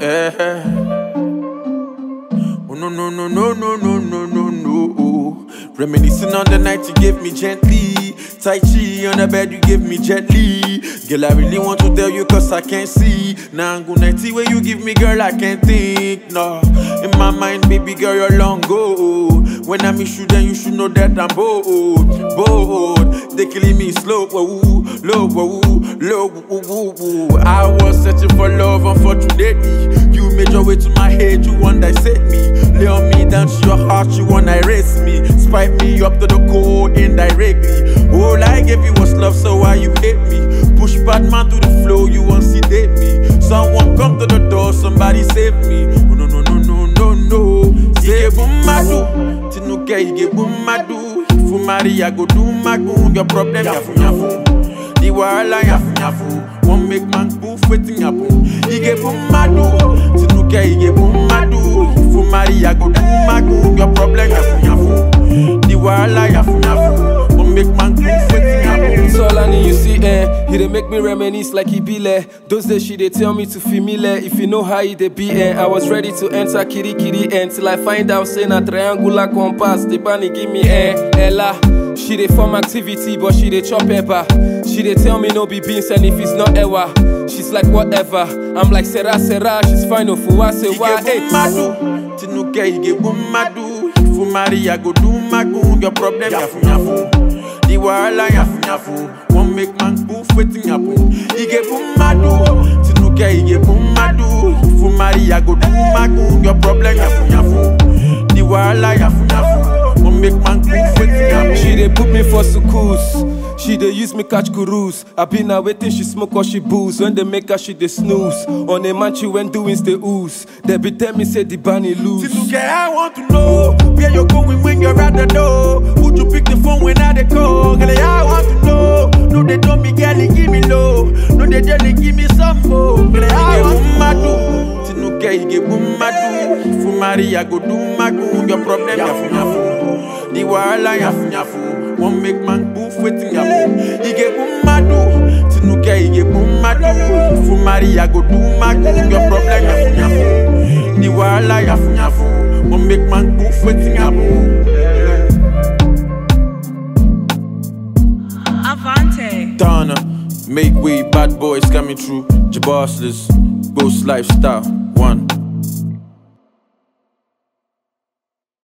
Oh no no no no no no no no no. Reminiscing on the night you gave me gently. Tai Chi on the bed you gave me gently. Girl, I really want to tell you cause I can't see. Now I'm gonna see where you give me, girl, I can't think. No, in my mind, baby girl, you're long go. When I miss you, then you should know that I'm bold. They killing me slow, low, low. I was searching for love, unfortunately. You made your way to my head, you want to dissect me. Lay on me down to your heart, you want to erase me. Spike me up to the core indirectly. All I gave you was love, so why you hate me? Push bad man to the flow, you want to sedate me. Someone come to the door, somebody save me. Oh, no, no, no, no, no, no. Say boomadu, tinuke ige boomadu. If you marry, I go do my goon. Your problem, yafu yafu. The wahala yafu yafu. Won't make man poof waiting happen. Ige boomadu, tinuke ige boomadu. If you marry, I go do my goon. Your problem, yafu yafu. The wahala yafu yafu. Make man poof waiting happen. It's all I need, you see, he dey make me reminisce like he be there. Those days she dey tell me to familiar. If you know how he dey be, I was ready to enter kitty till I find out say na triangular compass. The bunny give me Ella. She dey form activity, but she dey chop pepper. She dey tell me no be beans, and if it's not ewa, she's like whatever. I'm like Sarah, she's fine of who say why. Madu, tinuke ige boomadu. If you marry, I go do my goon. Your problem, yafu yafu. The wahala yafu yafu. Won't make man poof waiting happen. Ige boomadu, tinuke ige boomadu. If you marry, I go do my goon. Your problem, yafu yafu. The wahala yafu yafu. Won't make man poof waiting happen. She dey put me for sukus. She dey use me catch cruise. I been now waiting, she smoke or she booze. When they make her, she dey snooze. On a man, she went doing the ooze. They be tell me say the bunny lose. Tinuke, I want to know where you're going when you're at the door. Would you pick the phone when I dey call? Girl, I want to know. No, they don't me, girl, give me low. No, they jelly, give me some more. Girl, I want to know. Tinuke, ige boomadu. If you marry, I go do my goon. Your problem, yafu yafu. The wahala yafu yafu. Won't make man poof waiting happen. Ige boomadu, tinuke ige boomadu. If you marry, I go do my goon. Your problem yafu yafu. The wahala yafu yafu. Won't make man poof waiting happen. Avante. Donna, make way, bad boys coming through. Jabossless, ghost lifestyle. 1